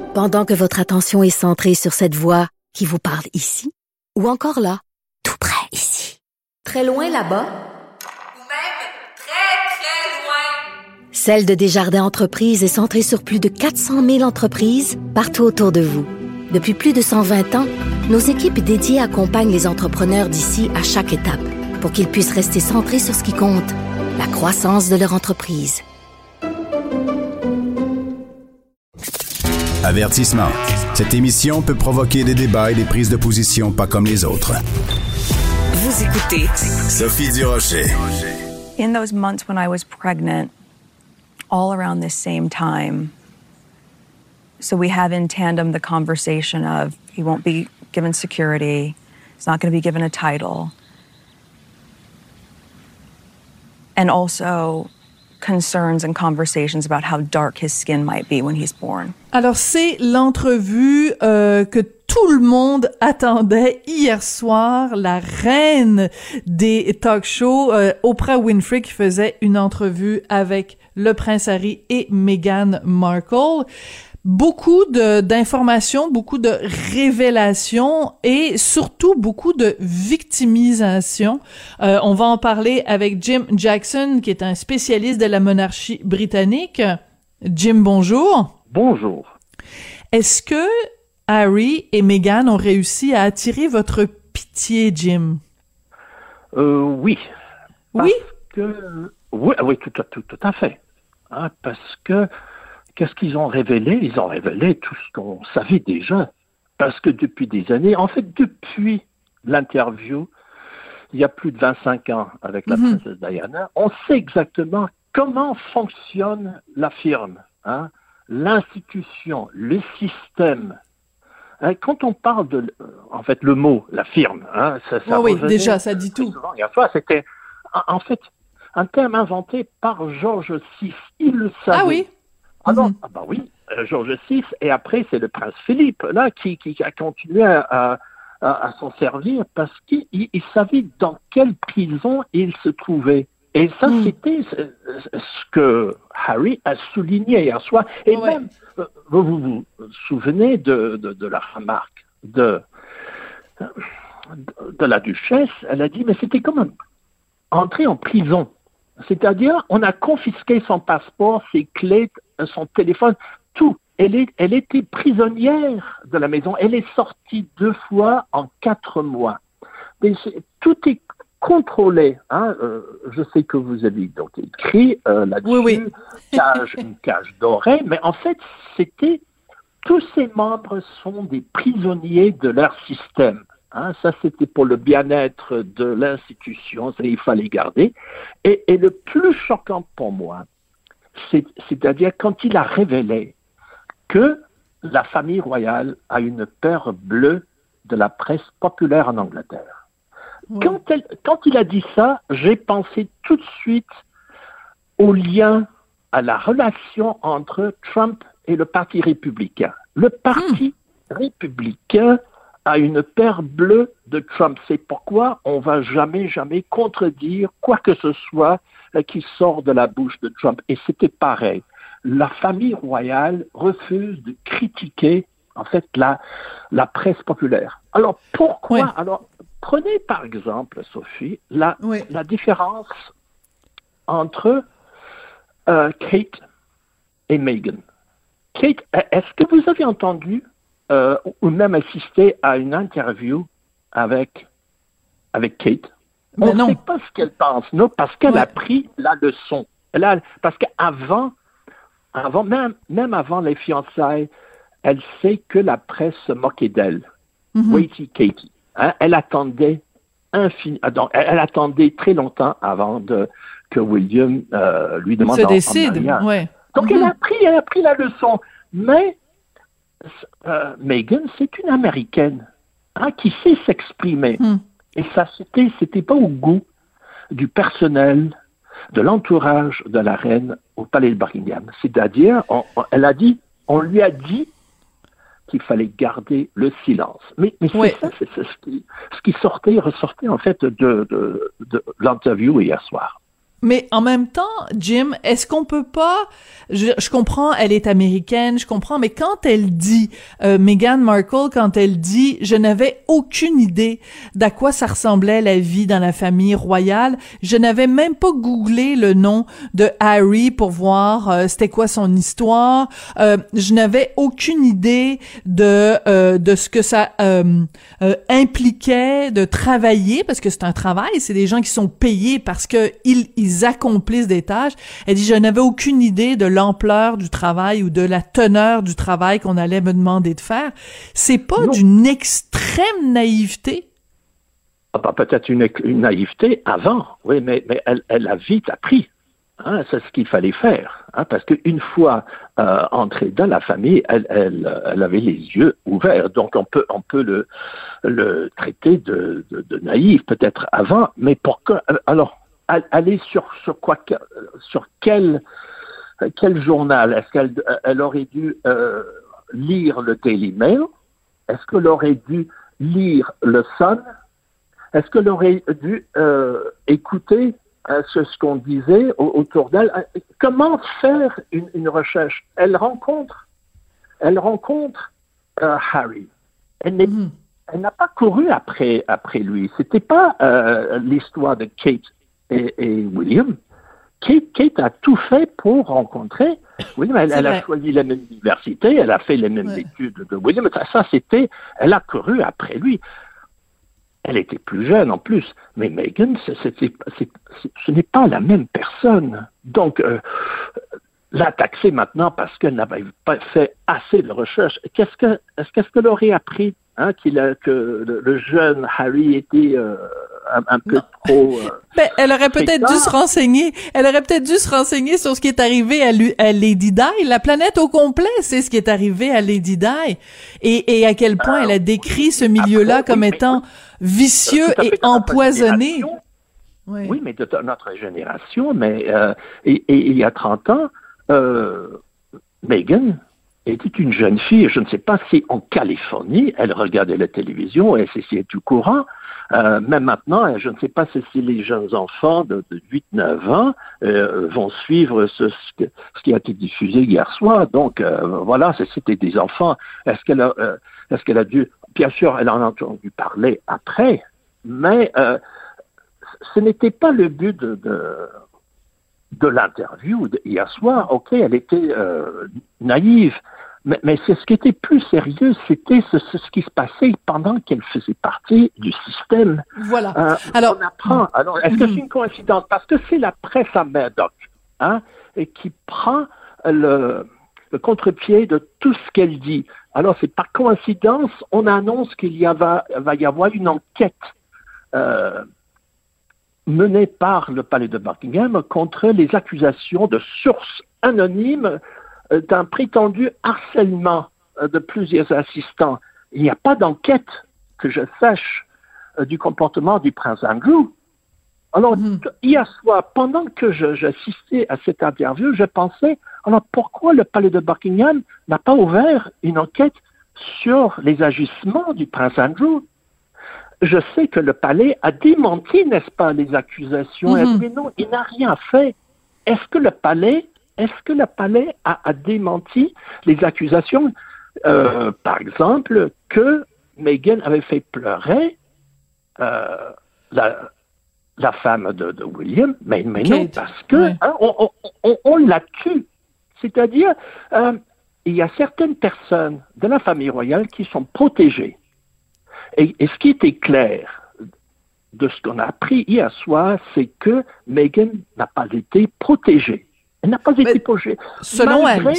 Pendant que votre attention est centrée sur cette voix qui vous parle ici, ou encore là, tout près ici, très loin là-bas, ou même très, très loin. Celle de Desjardins Entreprises est centrée sur plus de 400 000 entreprises partout autour de vous. Depuis plus de 120 ans, nos équipes dédiées accompagnent les entrepreneurs d'ici à chaque étape pour qu'ils puissent rester centrés sur ce qui compte, la croissance de leur entreprise. Avertissement. Cette émission peut provoquer des débats et des prises de position pas comme les autres. Vous écoutez Sophie Durocher. In those months when I was pregnant, all around this same time, so we have in tandem the conversation of he won't be given security, he's not going to be given a title, and also concerns and conversations about how dark his skin might be when he's born. Alors, c'est l'entrevue que tout le monde attendait hier soir, la reine des talk-shows, Oprah Winfrey, qui faisait une entrevue avec le prince Harry et Meghan Markle. Beaucoup d'informations, beaucoup de révélations et surtout beaucoup de victimisation. On va en parler avec Jim Jackson, qui est un spécialiste de la monarchie britannique. Jim, bonjour. Bonjour. Est-ce que Harry et Meghan ont réussi à attirer votre pitié, Jim? Oui. Oui? Oui, tout à fait. Hein, parce que qu'est-ce qu'ils ont révélé? Ils ont révélé tout ce qu'on savait déjà. Parce que depuis des années, en fait, depuis l'interview, il y a plus de 25 ans avec la princesse Diana, on sait exactement comment fonctionne la firme, hein, l'institution, le système. Hein, quand on parle de, en fait, le mot, la firme, hein, ça oui, déjà, ça dit tout. Souvent, hier soir, c'était, en fait, un terme inventé par George VI. Il le savait. Ah oui? Ah non, ah bah oui, George VI, et après c'est le prince Philippe, là, qui a continué à s'en servir parce qu'il savait dans quelle prison il se trouvait. Et ça, c'était ce que Harry a souligné hier soir. Et même, vous souvenez de la remarque de la duchesse, elle a dit, mais c'était comme entrer en prison. C'est-à-dire, on a confisqué son passeport, ses clés, son téléphone, tout. Elle était prisonnière de la maison. Elle est sortie 2 fois en 4 mois. Mais tout est contrôlé. Hein. Je sais que vous avez donc écrit là-dessus, une cage dorée, mais en fait, tous ces membres sont des prisonniers de leur système. Hein, ça, c'était pour le bien-être de l'institution, il fallait garder. Et le plus choquant pour moi, c'est-à-dire quand il a révélé que la famille royale a une peur bleue de la presse populaire en Angleterre. Oui. Quand il a dit ça, j'ai pensé tout de suite au lien, à la relation entre Trump et le Parti républicain. Le Parti républicain a une peur bleue de Trump. C'est pourquoi on va jamais contredire quoi que ce soit qui sort de la bouche de Trump. Et c'était pareil. La famille royale refuse de critiquer, en fait, la presse populaire. Alors, pourquoi? Oui. Alors, prenez par exemple, Sophie, la différence entre Kate et Meghan. Kate, est-ce que vous avez entendu ou même assisté à une interview avec Kate? On ne sait pas ce qu'elle pense, non, parce qu'elle a pris la leçon. Parce qu'avant, même avant les fiançailles, elle sait que la presse se moquait d'elle. Waity Katie. Hein, elle attendait très longtemps avant que William lui demande se décide. Donc elle a pris la leçon. Mais Meghan, c'est une Américaine qui sait s'exprimer. Et ça, c'était pas au goût du personnel, de l'entourage de la reine au palais de Buckingham. C'est-à-dire, on lui a dit qu'il fallait garder le silence. Mais c'est ce qui ressortait en fait de l'interview hier soir. Mais en même temps, Jim, est-ce qu'on peut pas... Je comprends, elle est américaine, je comprends, mais quand elle dit, Meghan Markle, quand elle dit « Je n'avais aucune idée d'à quoi ça ressemblait la vie dans la famille royale, je n'avais même pas googlé le nom de Harry pour voir c'était quoi son histoire, je n'avais aucune idée de ce que ça impliquait de travailler, parce que c'est un travail, c'est des gens qui sont payés parce que ils accomplissent des tâches. » Elle dit « Je n'avais aucune idée de l'ampleur du travail ou de la teneur du travail qu'on allait me demander de faire. » C'est pas d'une extrême naïveté? Ah bah, peut-être une naïveté avant, oui, mais elle a vite appris. Hein, c'est ce qu'il fallait faire, hein, parce qu'une fois entrée dans la famille, elle avait les yeux ouverts. Donc on peut le traiter de naïf peut-être avant, mais pourquoi alors aller sur quoi, sur quel journal? Est-ce qu'elle aurait dû lire le Daily Mail? Est-ce qu'elle aurait dû lire le Sun? Est-ce qu'elle aurait dû écouter ce qu'on disait autour d'elle? Comment faire une recherche? Elle rencontre Harry. Elle n'a pas couru après lui. C'était pas l'histoire de Kate et William. Kate a tout fait pour rencontrer William. Elle a choisi la même université, elle a fait les mêmes études de William. Ça, elle a couru après lui. Elle était plus jeune en plus, mais Meghan, ce n'est pas la même personne. Donc, la taxer maintenant parce qu'elle n'avait pas fait assez de recherche. Qu'est-ce qu'elle aurait appris, hein, que le jeune Harry était un peu trop... elle aurait peut-être dû se renseigner. Elle aurait peut-être dû se renseigner sur ce qui est arrivé à Lady Di. La planète au complet, c'est ce qui est arrivé à Lady Di. Et à quel point elle a décrit ce milieu-là comme étant vicieux et empoisonné. Oui, mais de notre génération, mais et il y a 30 ans, Meghan était une jeune fille. Je ne sais pas si en Californie, elle regardait la télévision et c'est tout courant. Même maintenant, je ne sais pas si les jeunes enfants de 8-9 ans vont suivre ce qui a été diffusé hier soir. Donc, voilà, c'était des enfants. Est-ce qu'elle a dû... Bien sûr, elle en a entendu parler après, mais ce n'était pas le but de l'interview hier soir. Ok, elle était naïve, mais c'est ce qui était plus sérieux, c'était ce qui se passait pendant qu'elle faisait partie du système. Voilà. Alors, on apprend. Alors, est-ce que c'est une coïncidence? Parce que c'est la presse à Murdoch, hein, et qui prend le contre-pied de tout ce qu'elle dit. Alors, c'est par coïncidence, on annonce qu'il va y avoir une enquête menée par le palais de Buckingham contre les accusations de sources anonymes d'un prétendu harcèlement de plusieurs assistants. Il n'y a pas d'enquête, que je sache, du comportement du prince Andrew. Alors, hier soir, pendant que j'assistais à cette interview, je pensais, alors pourquoi le palais de Buckingham n'a pas ouvert une enquête sur les agissements du prince Andrew? Je sais que le palais a démenti, n'est-ce pas, les accusations. Mais non, il n'a rien fait. Est-ce que le palais a démenti les accusations, par exemple, que Meghan avait fait pleurer la femme de William, mais non, parce que on la tue. C'est-à-dire, il y a certaines personnes de la famille royale qui sont protégées. Et ce qui était clair de ce qu'on a appris hier soir, c'est que Meghan n'a pas été protégée. Elle n'a pas été protégée. Selon elle.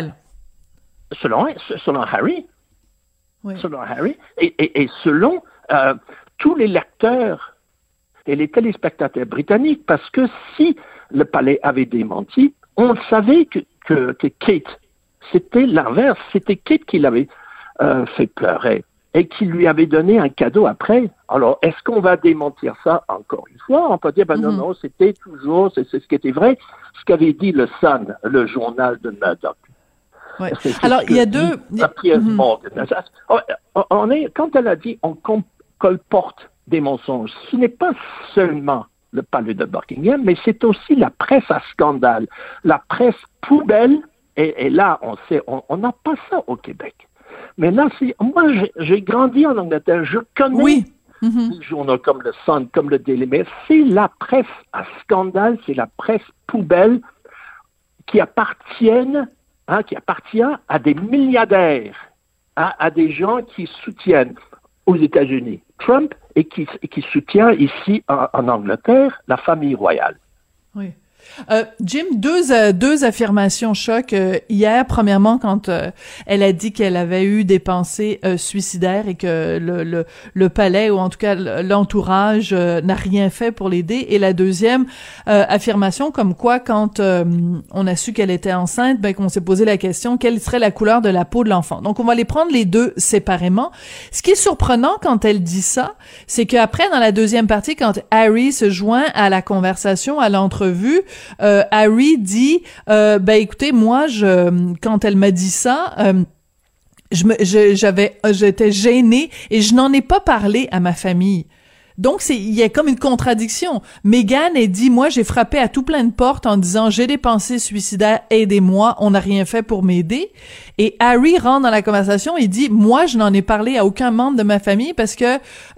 Selon Harry. Oui. Selon Harry. Et selon tous les lecteurs et les téléspectateurs britanniques, parce que si le palais avait démenti, on savait que Kate, c'était l'inverse, c'était Kate qui l'avait fait pleurer et qui lui avait donné un cadeau après. Alors, est-ce qu'on va démentir ça encore une fois? On peut dire, non, c'était toujours, c'est ce qui était vrai, ce qu'avait dit le Sun, le journal de Murdoch. Ouais. Alors, il y a deux... Quand elle a dit on colporte des mensonges, ce n'est pas seulement le palais de Buckingham, mais c'est aussi la presse à scandale, la presse poubelle, et là, on sait, on n'a pas ça au Québec. Mais là, moi, j'ai grandi en Angleterre, je connais des journaux comme le Sun, comme le Daily Mail, c'est la presse à scandale, c'est la presse poubelle qui appartient à des milliardaires, à des gens qui soutiennent aux États-Unis Trump et qui soutient ici en Angleterre la famille royale. Oui. Jim, deux affirmations choc hier. Premièrement, quand elle a dit qu'elle avait eu des pensées suicidaires et que le palais, ou en tout cas l'entourage, n'a rien fait pour l'aider. Et la deuxième affirmation, comme quoi quand on a su qu'elle était enceinte, qu'on s'est posé la question quelle serait la couleur de la peau de l'enfant. Donc on va les prendre les deux séparément. Ce qui est surprenant quand elle dit ça, c'est qu'après, dans la deuxième partie, quand Harry se joint à la conversation, à l'entrevue, Harry dit écoutez, moi quand elle m'a dit ça, j'étais gênée et je n'en ai pas parlé à ma famille. Donc il y a comme une contradiction. Meghan a dit moi j'ai frappé à tout plein de portes en disant j'ai des pensées suicidaires, aidez-moi, on n'a rien fait pour m'aider. Et Harry rentre dans la conversation et dit moi je n'en ai parlé à aucun membre de ma famille parce que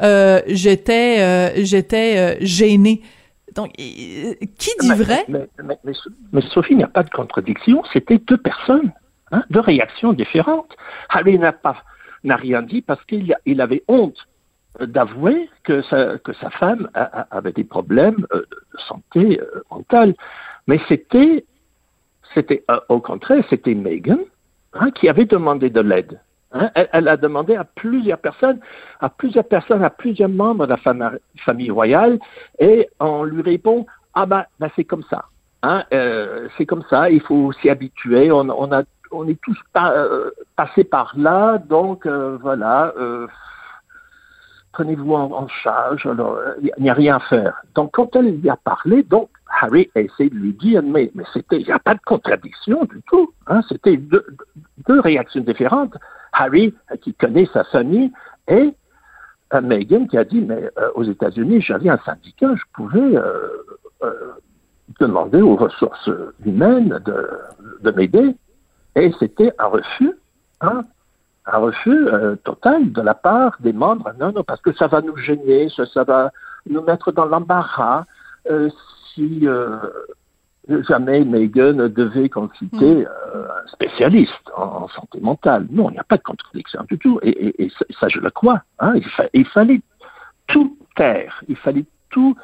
j'étais gênée. Donc, qui dit vrai? Mais Sophie, il n'y a pas de contradiction. C'était deux personnes, deux réactions différentes. Harry n'a rien dit parce qu'il avait honte d'avouer que sa femme avait des problèmes de santé mentale. Mais c'était au contraire, c'était Meghan qui avait demandé de l'aide. Elle a demandé à plusieurs membres de la famille royale, et on lui répond c'est comme ça, c'est comme ça, il faut s'y habituer, on est tous passés par là, donc voilà, prenez-vous en charge, alors il n'y a rien à faire. Donc quand elle lui a parlé, donc Harry a essayé de lui dire mais il n'y a pas de contradiction du tout, c'était deux réactions différentes. Harry, qui connaît sa famille, et Meghan qui a dit, mais aux États-Unis, j'avais un syndicat, je pouvais demander aux ressources humaines de m'aider. Et c'était un refus total de la part des membres. Non, parce que ça va nous gêner, ça va nous mettre dans l'embarras si jamais Meghan devait consulter un spécialiste en santé mentale. Non, il n'y a pas de contradiction du tout. Et ça, je le crois. Il fallait tout taire. Il fallait tout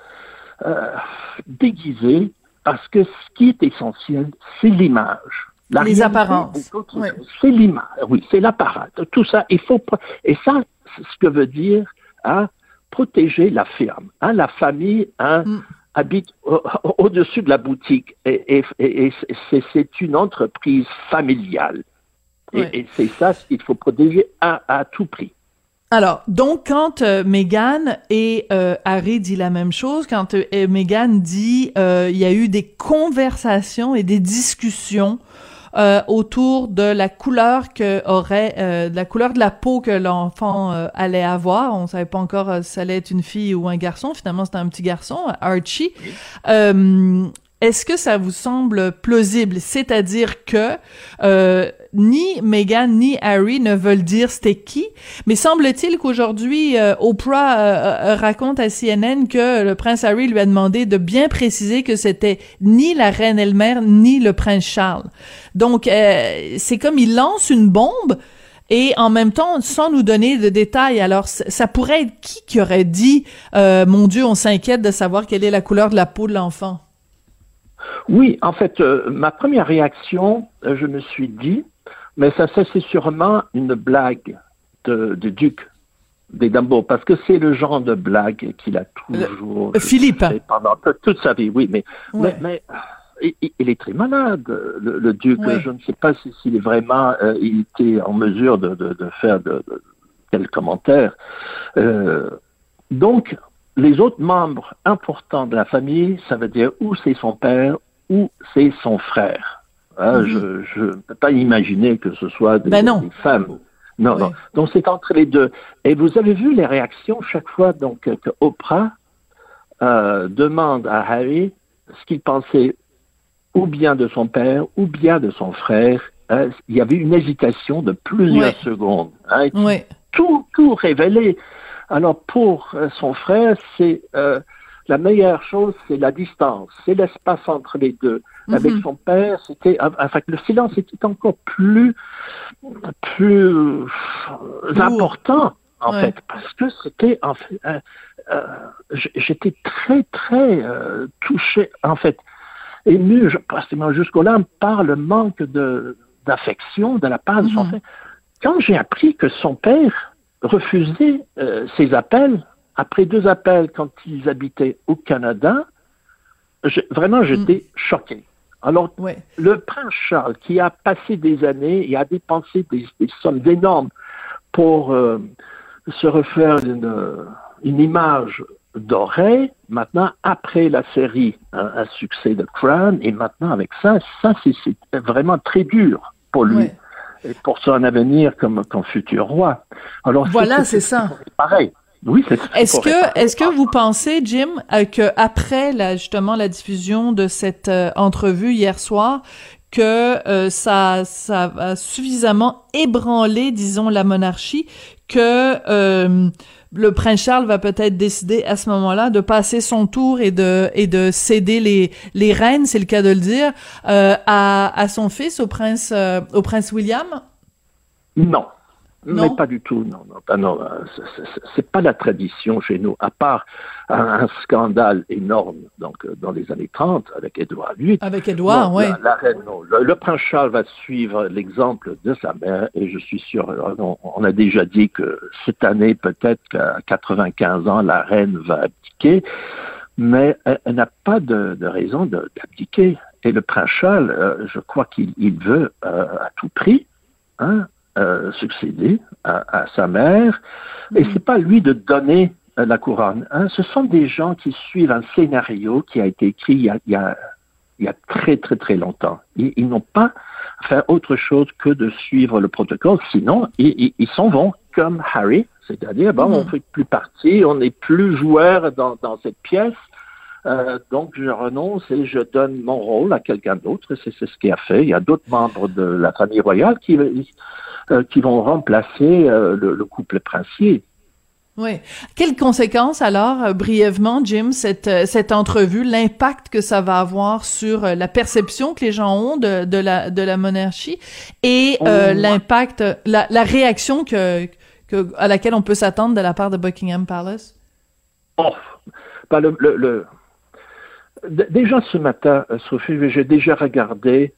déguiser parce que ce qui est essentiel, c'est l'image. Les apparences. Oui. C'est l'image. Oui, c'est l'apparence. Tout ça, et ça, c'est ce que veut dire protéger la firme. La famille, habite au-dessus de la boutique et c'est une entreprise familiale. Et c'est ça ce qu'il faut protéger à tout prix. Alors, donc, quand Meghan et Harry dit la même chose, quand Meghan dit il y a eu des conversations et des discussions autour de la couleur de la couleur de la peau que l'enfant allait avoir. On savait pas encore si ça allait être une fille ou un garçon. Finalement, c'était un petit garçon, Archie. Est-ce que ça vous semble plausible? C'est-à-dire que ni Meghan ni Harry ne veulent dire c'était qui, mais semble-t-il qu'aujourd'hui Oprah raconte à CNN que le prince Harry lui a demandé de bien préciser que c'était ni la reine elle-même ni le prince Charles. Donc c'est comme il lance une bombe et en même temps sans nous donner de détails. Alors ça pourrait être qui aurait dit mon Dieu, on s'inquiète de savoir quelle est la couleur de la peau de l'enfant? Oui, en fait, ma première réaction, je me suis dit, mais ça c'est sûrement une blague du duc d'Édimbourg, parce que c'est le genre de blague qu'il a toujours Philippe fait pendant toute sa vie, oui, mais il est très malade, le duc. Ouais. Je ne sais pas s'il est vraiment, il était en mesure de faire de tels commentaires. Donc, les autres membres importants de la famille, ça veut dire ou c'est son père ou c'est son frère. Je ne peux pas imaginer que ce soit des femmes. Non, oui. Non. Donc c'est entre les deux. Et vous avez vu les réactions chaque fois donc que Oprah demande à Harry ce qu'il pensait ou bien de son père ou bien de son frère, il y avait une hésitation de plusieurs secondes. Tout révélé. Alors pour son frère, c'est la meilleure chose, c'est la distance, c'est l'espace entre les deux. Avec son père, le silence était encore plus important en fait, parce que c'était en fait, j'étais très très touché en fait, ému, pratiquement jusqu'au-là par le manque d'affection de la part de son père. Quand j'ai appris que son père refusait ses appels, après 2 appels quand ils habitaient au Canada, j'étais choqué. Alors, le prince Charles, qui a passé des années et a dépensé des sommes énormes pour se refaire une image dorée, maintenant, après la série, un succès de Crown, et maintenant avec ça c'est vraiment très dur pour lui. Et pour son avenir comme futur roi. Alors, voilà, c'est ça. Pareil. Oui, c'est ça. Est-ce que vous pensez, Jim, que après justement la diffusion de cette entrevue hier soir, que ça a suffisamment ébranlé, disons, la monarchie, que le prince Charles va peut-être décider à ce moment-là de passer son tour et de céder les rênes, c'est le cas de le dire, à son fils, au prince William? Non. Mais pas du tout, non, c'est pas la tradition chez nous, à part un scandale énorme donc dans les années 30 avec Édouard VIII. Avec Édouard, oui. La reine, non. Le prince Charles va suivre l'exemple de sa mère, et je suis sûr, on a déjà dit que cette année, peut-être qu'à 95 ans, la reine va abdiquer, mais elle n'a pas de raison d'abdiquer. Et le prince Charles, je crois qu'il veut à tout prix, succéder à sa mère, et c'est pas lui de donner la couronne. Ce sont des gens qui suivent un scénario qui a été écrit il y a très très très longtemps. Ils n'ont pas fait autre chose que de suivre le protocole, sinon ils s'en vont comme Harry, c'est-à-dire on ne fait plus partie, on n'est plus joueur dans cette pièce. Donc je renonce et je donne mon rôle à quelqu'un d'autre. C'est ce qu'il a fait. Il y a d'autres membres de la famille royale qui vont remplacer le couple princier. Oui. Quelles conséquences alors, brièvement, Jim, cette entrevue, l'impact que ça va avoir sur la perception que les gens ont de la monarchie et l'impact, la réaction à laquelle on peut s'attendre de la part de Buckingham Palace? Déjà ce matin, Sophie, j'ai déjà regardé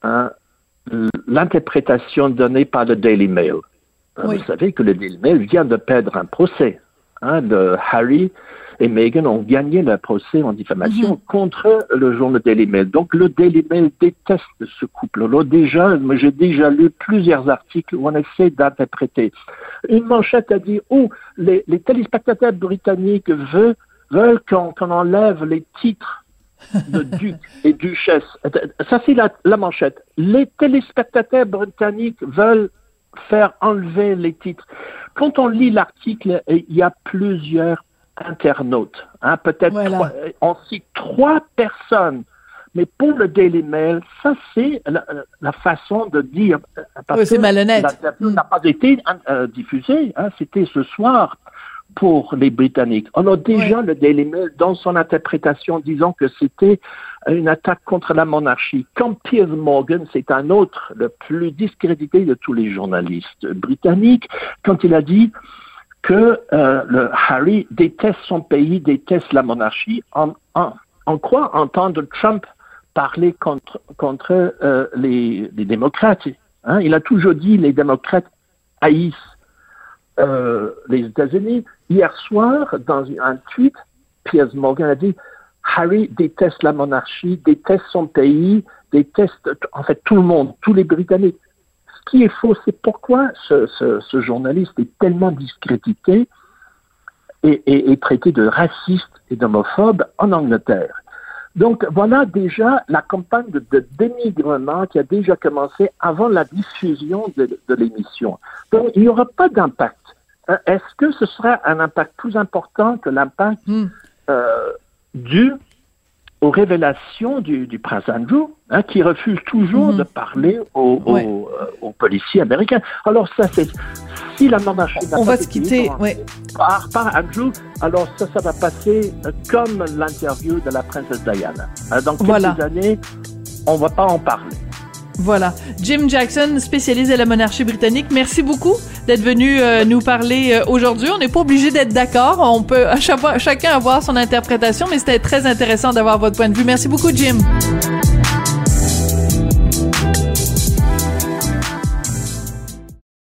l'interprétation donnée par le Daily Mail. Vous savez que le Daily Mail vient de perdre un procès. De Harry et Meghan ont gagné le procès en diffamation contre le journal Daily Mail. Donc le Daily Mail déteste ce couple-là. J'ai déjà lu plusieurs articles où on essaie d'interpréter. Une manchette a dit les téléspectateurs britanniques veulent qu'on enlève les titres de duc et duchesse. Ça, c'est la manchette. Les téléspectateurs britanniques veulent faire enlever les titres. Quand on lit l'article, il y a plusieurs internautes. Peut-être on cite 3 personnes. Mais pour le Daily Mail, ça, c'est la façon de dire. Parce c'est malhonnête. L'interview n'a pas été diffusée. C'était ce soir pour les Britanniques. Alors déjà, le Daily Mail, dans son interprétation, disant que c'était une attaque contre la monarchie. Comme Piers Morgan, c'est un autre, le plus discrédité de tous les journalistes britanniques, quand il a dit que le Harry déteste son pays, déteste la monarchie, on croit entendre Trump parler contre les démocrates. Il a toujours dit les démocrates haïssent les États-Unis. Hier soir, dans un tweet, Piers Morgan a dit Harry déteste la monarchie, déteste son pays, déteste en fait tout le monde, tous les Britanniques. Ce qui est faux, c'est pourquoi ce journaliste est tellement discrédité et traité de raciste et d'homophobe en Angleterre. Donc voilà déjà la campagne de dénigrement qui a déjà commencé avant la diffusion de l'émission. Donc il n'y aura pas d'impact. Est-ce que ce sera un impact plus important que l'impact dû aux révélations du prince Andrew, qui refuse toujours de parler aux policiers américains. Alors ça, c'est si la monarchie on va se quitter par Andrew, alors ça va passer comme l'interview de la princesse Diana. Dans quelques années, on va pas en parler. Voilà. Jim Jackson, spécialiste de la monarchie britannique, merci beaucoup d'être venu nous parler aujourd'hui. On n'est pas obligé d'être d'accord. On peut chacun avoir son interprétation, mais c'était très intéressant d'avoir votre point de vue. Merci beaucoup, Jim.